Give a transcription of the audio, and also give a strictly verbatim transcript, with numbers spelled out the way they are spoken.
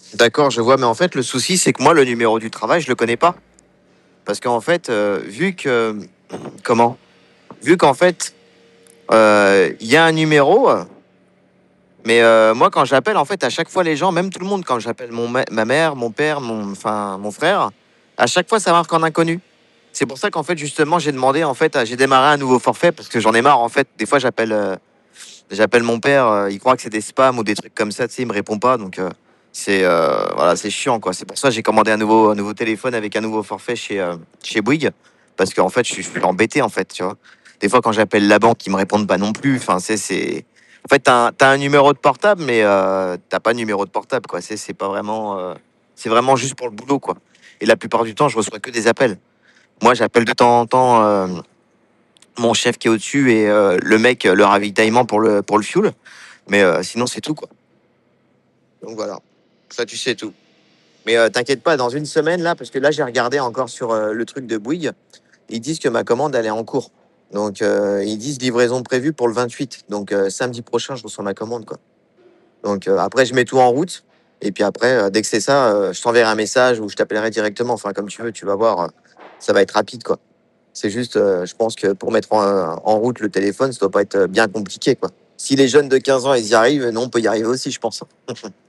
D'accord, je vois, mais en fait, le souci, c'est que moi, le numéro du travail, je le connais pas. Parce qu'en fait, euh, vu que, comment? Vu qu'en fait, euh, il y a un numéro, euh, mais euh, moi, quand j'appelle, en fait, à chaque fois, les gens, même tout le monde, quand j'appelle mon ma ma mère, mon père, mon, enfin, mon frère, à chaque fois, ça marque en inconnu. C'est pour ça qu'en fait, justement, j'ai demandé, en fait, à- j'ai démarré un nouveau forfait parce que j'en ai marre, en fait. Des fois, j'appelle, euh, j'appelle mon père, euh, il croit que c'est des spams ou des trucs comme ça, tu sais, il me répond pas, donc euh, c'est, euh, voilà, c'est chiant, quoi. C'est pour ça que j'ai commandé un nouveau, un nouveau téléphone avec un nouveau forfait chez, euh, chez Bouygues, parce qu'en fait, je suis, je suis embêté, en fait, tu vois. Des fois, quand j'appelle la banque, ils me répondent pas non plus. Enfin, c'est, c'est, en fait, t'as un, t'as un numéro de portable, mais euh, t'as pas de numéro de portable, quoi. C'est, c'est pas vraiment, euh, c'est vraiment juste pour le boulot, quoi. Et la plupart du temps, je reçois que des appels. Moi, j'appelle de temps en temps euh, mon chef qui est au-dessus et euh, le mec, le ravitaillement pour le, pour le fuel. Mais euh, sinon, c'est tout, quoi. Donc voilà, ça, tu sais tout. Mais euh, t'inquiète pas, dans une semaine, là, parce que là, j'ai regardé encore sur euh, le truc de Bouygues, ils disent que ma commande, elle est en cours. Donc, euh, ils disent livraison prévue pour le vingt-huit. Donc, euh, samedi prochain, je reçois ma commande, quoi. Donc, euh, après, je mets tout en route. Et puis après, euh, dès que c'est ça, euh, je t'enverrai un message ou je t'appellerai directement. Enfin, comme tu veux, tu vas voir, euh, ça va être rapide, quoi. C'est juste, euh, je pense que pour mettre en, en route le téléphone, ça doit pas être euh, bien compliqué, quoi. Si les jeunes de quinze ans, ils y arrivent, nous, on peut y arriver aussi, je pense.